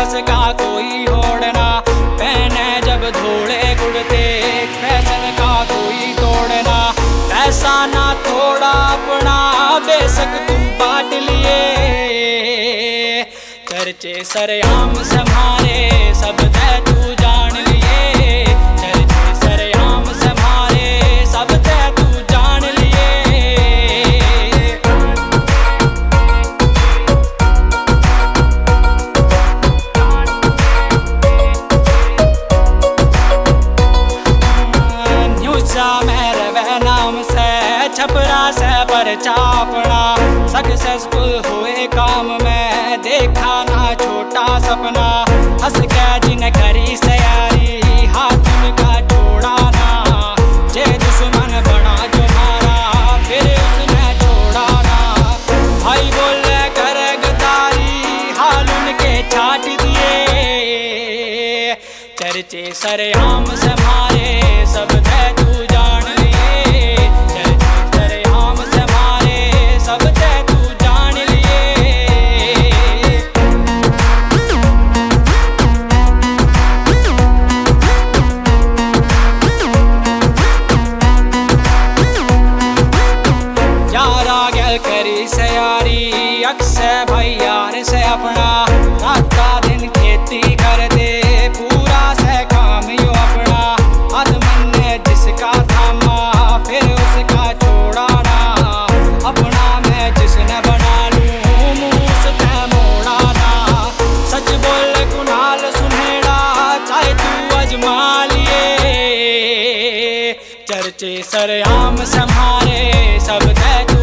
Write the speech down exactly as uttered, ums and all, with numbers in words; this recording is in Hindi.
सक्सेस का कोई होड़ना, पहने जब धोड़े कुर्ते फैशन का कोई तोड़ना। पैसा ना थोड़ा अपना बेशक तुम बांट लिए, चर्चे सरेआम सम्हारे सब तय तू जान लिए। चर्चे सरेआम सम्हारे सब तय तू जान लिए। न्यूज़ा में रवे नाम से छपरा से पर चापना, सक्सेसफुल हुए काम में देखा ना छोटा सपना। हंस के जिन करी सयारी हाथ उनका छोड़ा ना, जे दुश्मन बना जो मारा फिर उसने छोड़ा ना। भाई बोले कर गद्दारी हाल उनके छाट दिए, चर्चे सरेआम सम्हारे सब तय तू जान लिए। चर्चे सरेआम सम्हारे सब तय तू जान लिए। यारा गैल करी सयारी अक्सर भाई यार से अपना, राता दिन खेती कर दे पूरा से काम यो अपना। आदमन ने जिसका थामा फिर उसका छोड़ा ना, अपना मैं जिसने बना लूं मुंह से मोड़ा ना। सच बोल कुनाल सुनेड़ा चाहे तू अजमा लिए, चर्चे सरेआम सम्हारे सब तय